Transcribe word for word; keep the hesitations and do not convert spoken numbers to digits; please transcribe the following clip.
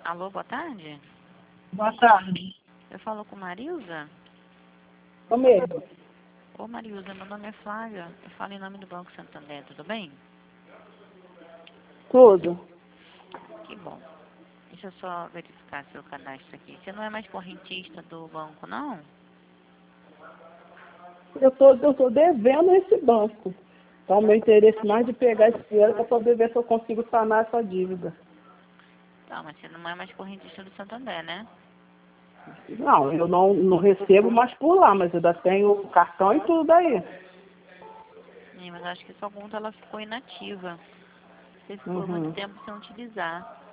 Alô, boa tarde. Boa tarde. Eu falo com Marilza? Ô mesmo. Ô Marilza, meu nome é Flávia. Eu falo em nome do Banco Santander, tudo bem? Tudo. Que bom. Deixa eu só verificar seu cadastro aqui. Você não é mais correntista do banco, não? Eu tô, eu tô devendo esse banco. Então, o meu interesse mais de pegar esse dinheiro para poder ver se eu consigo sanar essa dívida. Não, mas você não é mais correntista do Santander, né? Não, eu não, não recebo mais por lá, mas eu ainda tenho cartão e tudo aí. Sim, mas acho que sua conta ela ficou inativa. Você ficou muito Uhum. tempo sem utilizar.